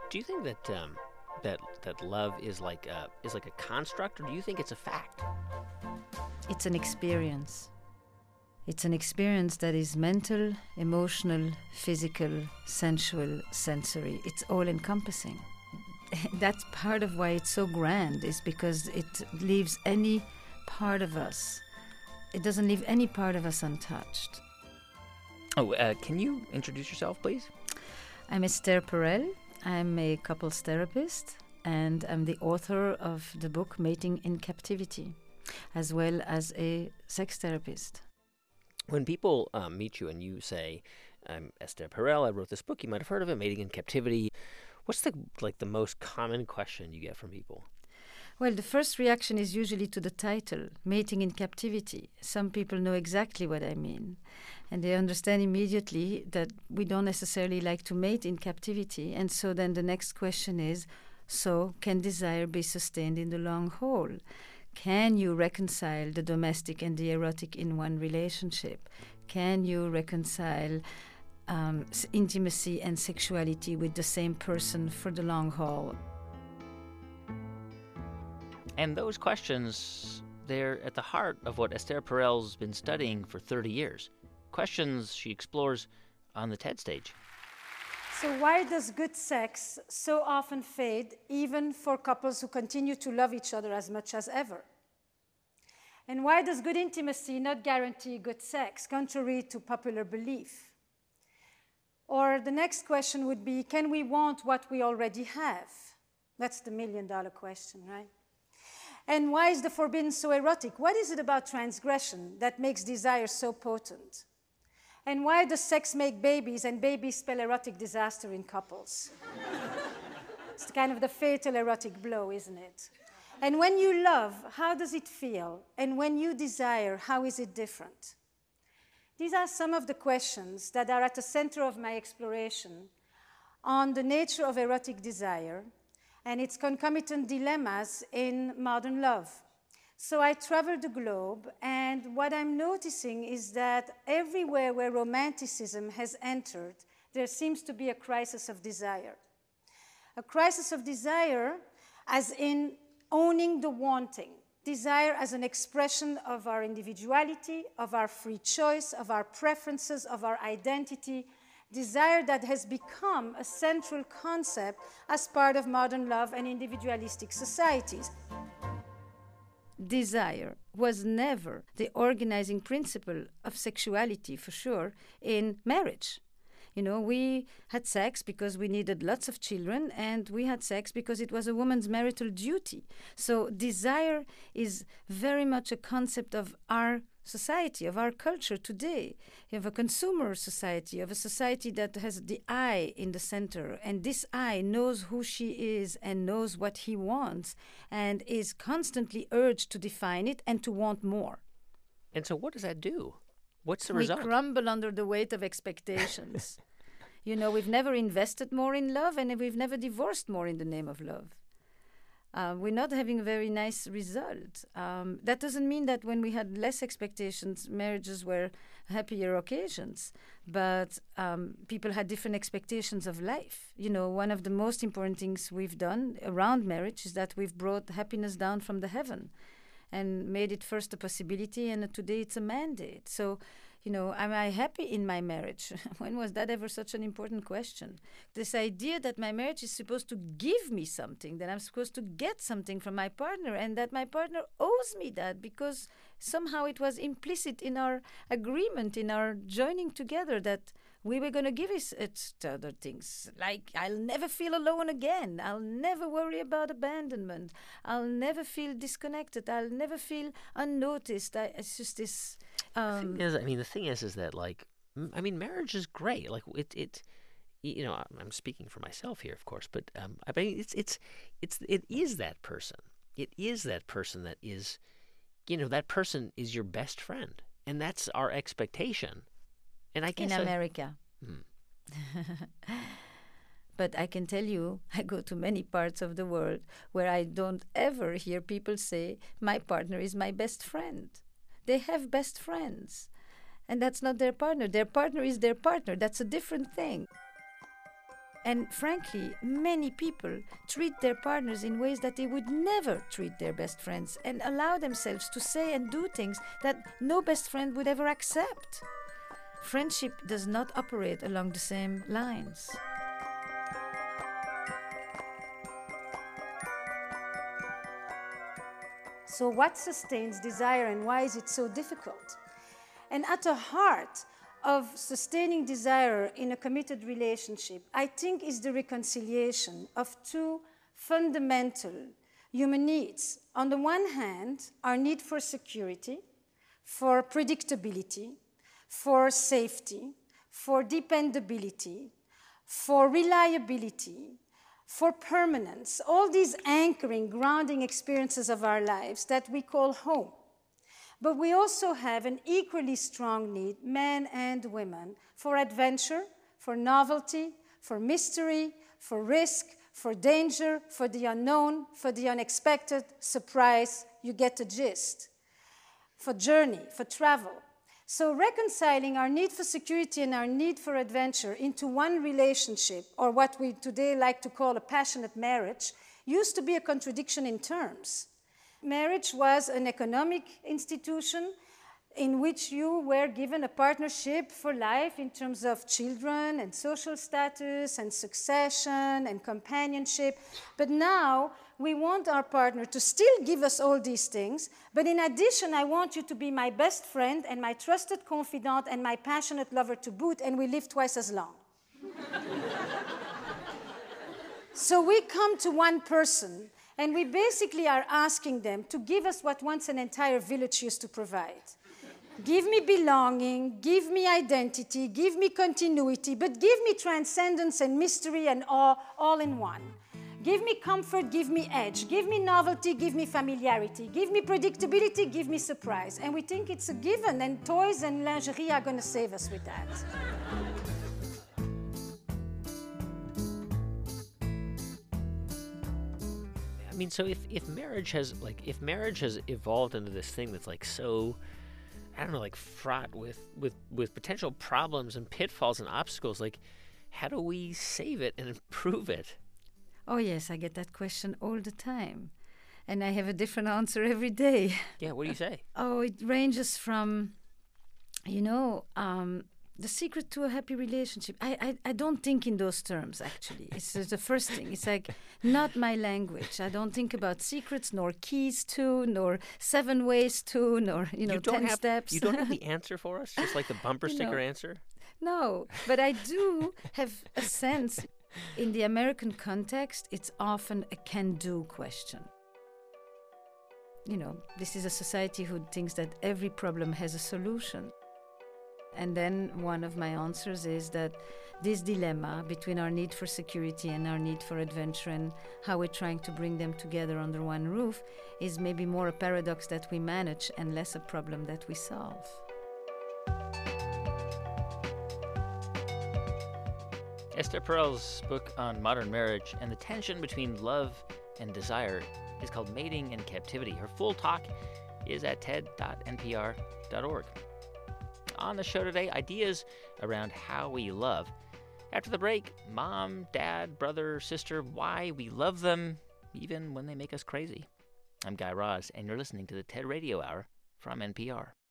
Do you think that that love is like a construct, or do you think it's a fact? It's an experience. It's an experience that is mental, emotional, physical, sensual, sensory. It's all-encompassing. That's part of why it's so grand, is because it leaves any part of us. It doesn't leave any part of us untouched. Oh, can you introduce yourself, please? I'm Esther Perel. I'm a couples therapist, and I'm the author of the book Mating in Captivity, as well as a sex therapist. When people meet you and you say, "I'm Esther Perel, I wrote this book," you might have heard of it, Mating in Captivity. What's the most common question you get from people? Well, the first reaction is usually to the title, Mating in Captivity. Some people know exactly what I mean, and they understand immediately that we don't necessarily like to mate in captivity. And so then the next question is, so can desire be sustained in the long haul? Can you reconcile the domestic and the erotic in one relationship? Can you reconcile intimacy and sexuality with the same person for the long haul? And those questions, they're at the heart of what Esther Perel's been studying for 30 years. Questions she explores on the TED stage. So why does good sex so often fade, even for couples who continue to love each other as much as ever? And why does good intimacy not guarantee good sex, contrary to popular belief? Or the next question would be, can we want what we already have? That's the million-dollar question, right? And why is the forbidden so erotic? What is it about transgression that makes desire so potent? And why does sex make babies and babies spell erotic disaster in couples? It's kind of the fatal erotic blow, isn't it? And when you love, how does it feel? And when you desire, how is it different? These are some of the questions that are at the center of my exploration on the nature of erotic desire and its concomitant dilemmas in modern love. So I traveled the globe, and what I'm noticing is that everywhere where romanticism has entered, there seems to be a crisis of desire. A crisis of desire as in owning the wanting. Desire as an expression of our individuality, of our free choice, of our preferences, of our identity. Desire that has become a central concept as part of modern love and individualistic societies. Desire was never the organizing principle of sexuality, for sure, in marriage. You know, we had sex because we needed lots of children, and we had sex because it was a woman's marital duty. So desire is very much a concept of our society, of our culture today. You have a consumer society, of a society that has the I in the center, and this I knows who she is and knows what he wants and is constantly urged to define it and to want more. And so what does that do? What's the We result? crumble under the weight of expectations. You know, we've never invested more in love, and we've never divorced more in the name of love. We're not having a very nice result. That doesn't mean that when we had less expectations, marriages were happier occasions. But people had different expectations of life. You know, one of the most important things we've done around marriage is that we've brought happiness down from the heaven and made it first a possibility, and today it's a mandate. So, you know, am I happy in my marriage? When was that ever such an important question? This idea that my marriage is supposed to give me something, that I'm supposed to get something from my partner, and that my partner owes me that because somehow it was implicit in our agreement, in our joining together, that we were going to give it to other things. Like, I'll never feel alone again. I'll never worry about abandonment. I'll never feel disconnected. I'll never feel unnoticed. It's just this... The thing is that, like, marriage is great. Like, it you know, I'm speaking for myself here, of course, but I mean, it is that person. It is that person that is, you know, that person is your best friend, and that's our expectation. And I guess in America. But I can tell you, I go to many parts of the world where I don't ever hear people say, my partner is my best friend. They have best friends. And that's not their partner. Their partner is their partner. That's a different thing. And frankly, many people treat their partners in ways that they would never treat their best friends and allow themselves to say and do things that no best friend would ever accept. Friendship does not operate along the same lines. So what sustains desire and why is it so difficult? And at the heart of sustaining desire in a committed relationship, I think, is the reconciliation of two fundamental human needs. On the one hand, our need for security, for predictability, for safety, for dependability, for reliability, for permanence, all these anchoring, grounding experiences of our lives that we call home. But we also have an equally strong need, men and women, for adventure, for novelty, for mystery, for risk, for danger, for the unknown, for the unexpected, surprise, you get the gist, for journey, for travel. So reconciling our need for security and our need for adventure into one relationship, or what we today like to call a passionate marriage, used to be a contradiction in terms. Marriage was an economic institution in which you were given a partnership for life in terms of children and social status and succession and companionship. But now we want our partner to still give us all these things, but in addition, I want you to be my best friend and my trusted confidant and my passionate lover to boot, and we live twice as long. So we come to one person, and we basically are asking them to give us what once an entire village used to provide. Give me belonging, give me identity, give me continuity, but give me transcendence and mystery and awe all in one. Give me comfort, give me edge, give me novelty, give me familiarity, give me predictability, give me surprise. And we think it's a given, and toys and lingerie are going to save us with that. I mean, so if marriage has evolved into this thing that's like so, I don't know, like fraught with potential problems and pitfalls and obstacles, like how do we save it and improve it? Oh yes, I get that question all the time. And I have a different answer every day. Yeah, what do you say? Oh, it ranges from, the secret to a happy relationship. I don't think in those terms, actually. It's the first thing. It's like not my language. I don't think about secrets, nor keys to, nor 7 ways to, nor, 10 steps. You don't have the answer for us? Just like the bumper sticker answer? No, but I do have a sense. In the American context, it's often a can-do question. This is a society who thinks that every problem has a solution. And then one of my answers is that this dilemma between our need for security and our need for adventure and how we're trying to bring them together under one roof is maybe more a paradox that we manage and less a problem that we solve. Esther Perel's book on modern marriage and the tension between love and desire is called Mating in Captivity. Her full talk is at ted.npr.org. On the show today, ideas around how we love. After the break, mom, dad, brother, sister, why we love them even when they make us crazy. I'm Guy Raz, and you're listening to the TED Radio Hour from NPR.